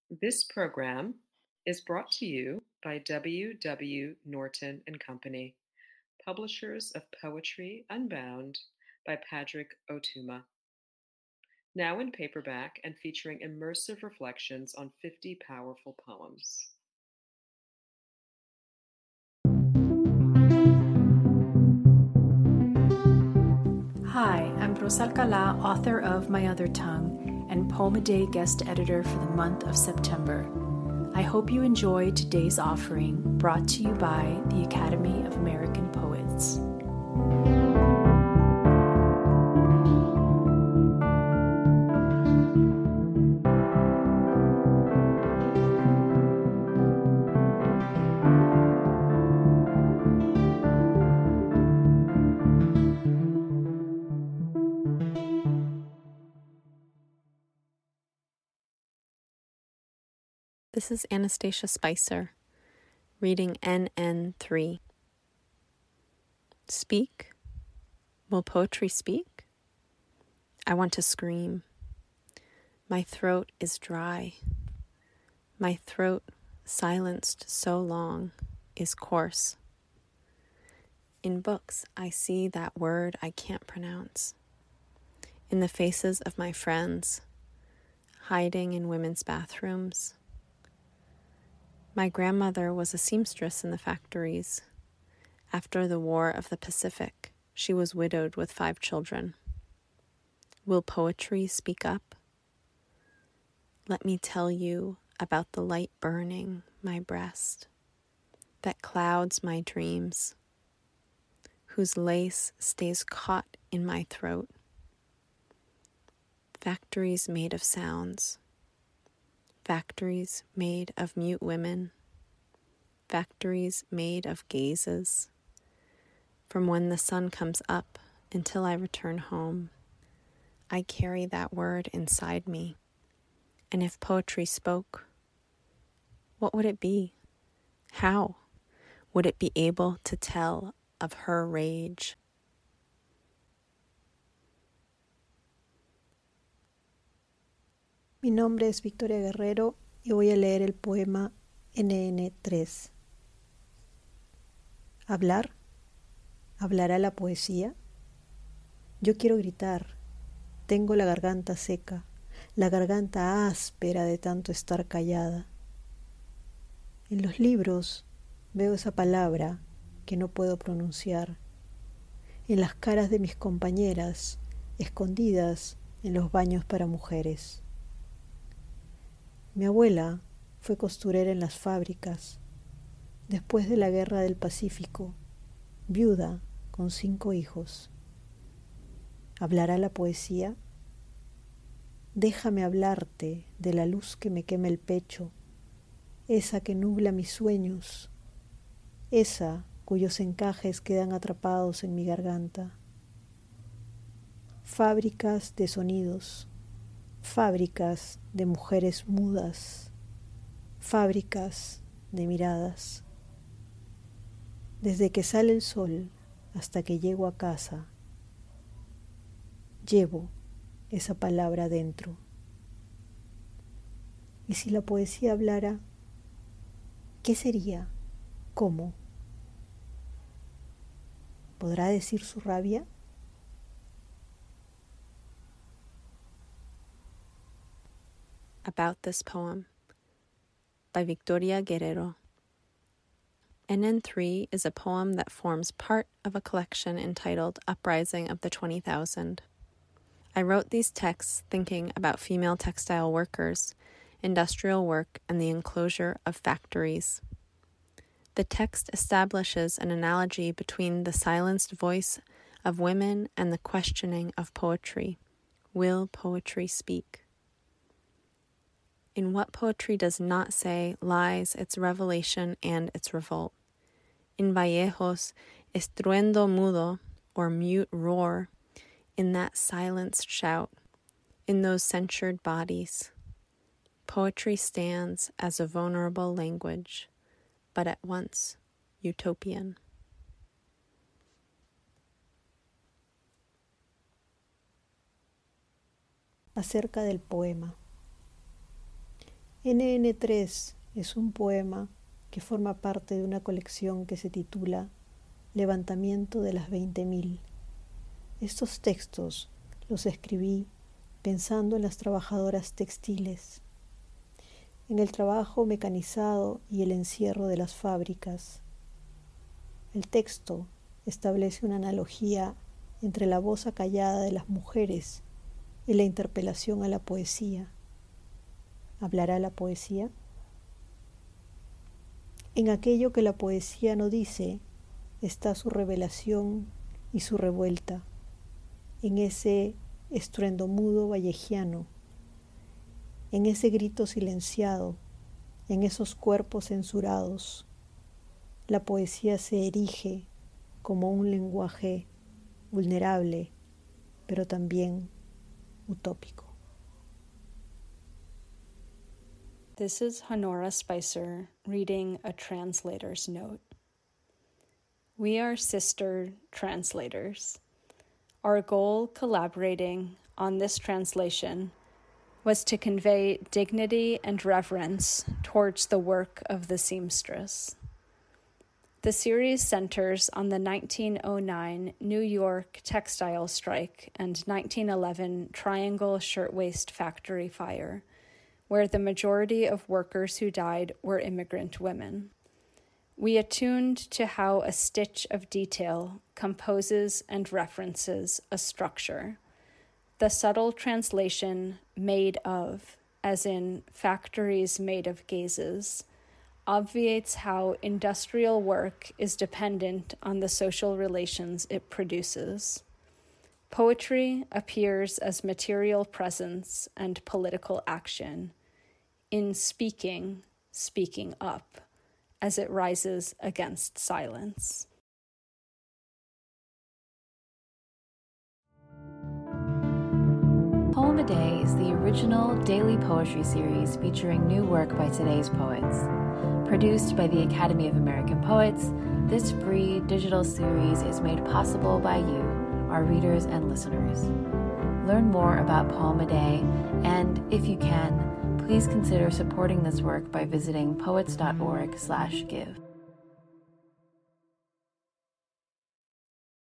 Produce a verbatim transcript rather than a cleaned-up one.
This program is brought to you by W. W. Norton and Company, publishers of Poetry Unbound by Padraig Ó Tuama. Now in paperback and featuring immersive reflections on fifty powerful poems. Hi, I'm Rosa Alcalá, author of My Other Tongue and Poem a Day guest editor for the month of September. I hope you enjoy today's offering, brought to you by the Academy of American Poets. This is Anastasia Spicer, reading N N three. Speak? Will poetry speak? I want to scream. My throat is dry. My throat, silenced so long, is coarse. In books, I see that word I can't pronounce. In the faces of my friends, hiding in women's bathrooms. My grandmother was a seamstress in the factories. After the War of the Pacific, she was widowed with five children. Will poetry speak up? Let me tell you about the light burning my breast, that clouds my dreams, whose lace stays caught in my throat. Factories made of sounds. Factories made of mute women, factories made of gazes. From when the sun comes up until I return home, I carry that word inside me. And if poetry spoke, what would it be? How would it be able to tell of her rage? Mi nombre es Victoria Guerrero y voy a leer el poema N N tres. ¿Hablar? ¿Hablará la poesía? Yo quiero gritar. Tengo la garganta seca, la garganta áspera de tanto estar callada. En los libros veo esa palabra que no puedo pronunciar. En las caras de mis compañeras, escondidas en los baños para mujeres. Mi abuela fue costurera en las fábricas, después de la Guerra del Pacífico, viuda con cinco hijos. ¿Hablará la poesía? Déjame hablarte de la luz que me quema el pecho, esa que nubla mis sueños, esa cuyos encajes quedan atrapados en mi garganta. Fábricas de sonidos, fábricas de mujeres mudas, fábricas de miradas. Desde que sale el sol hasta que llego a casa, llevo esa palabra dentro. Y si la poesía hablara, ¿qué sería? ¿Cómo? ¿Podrá decir su rabia? About this poem by Victoria Guerrero. N N three is a poem that forms part of a collection entitled Uprising of the twenty thousand. I wrote these texts thinking about female textile workers, industrial work, and the enclosure of factories. The text establishes an analogy between the silenced voice of women and the questioning of poetry. Will poetry speak? In what poetry does not say lies its revelation and its revolt. In Vallejos, estruendo mudo, or mute roar, in that silenced shout, in those censured bodies. Poetry stands as a vulnerable language, but at once utopian. Acerca del poema. N N tres es un poema que forma parte de una colección que se titula Levantamiento de las veinte mil. Estos textos los escribí pensando en las trabajadoras textiles, en el trabajo mecanizado y el encierro de las fábricas. El texto establece una analogía entre la voz acallada de las mujeres y la interpelación a la poesía. ¿Hablará la poesía? En aquello que la poesía no dice está su revelación y su revuelta, en ese estruendo mudo vallejiano, en ese grito silenciado, en esos cuerpos censurados. La poesía se erige como un lenguaje vulnerable, pero también utópico. This is Honora Spicer reading a translator's note. We are sister translators. Our goal collaborating on this translation was to convey dignity and reverence towards the work of the seamstress. The series centers on the nineteen oh nine New York textile strike and nineteen eleven Triangle Shirtwaist Factory fire, where the majority of workers who died were immigrant women. We attuned to how a stitch of detail composes and references a structure. The subtle translation made of, as in factories made of gazes, obviates how industrial work is dependent on the social relations it produces. Poetry appears as material presence and political action, in speaking, speaking up, as it rises against silence. Poem a Day is the original daily poetry series featuring new work by today's poets. Produced by the Academy of American Poets, this free digital series is made possible by you, our readers and listeners. Learn more about Poem a Day, and if you can, please consider supporting this work by visiting poets dot org slash give.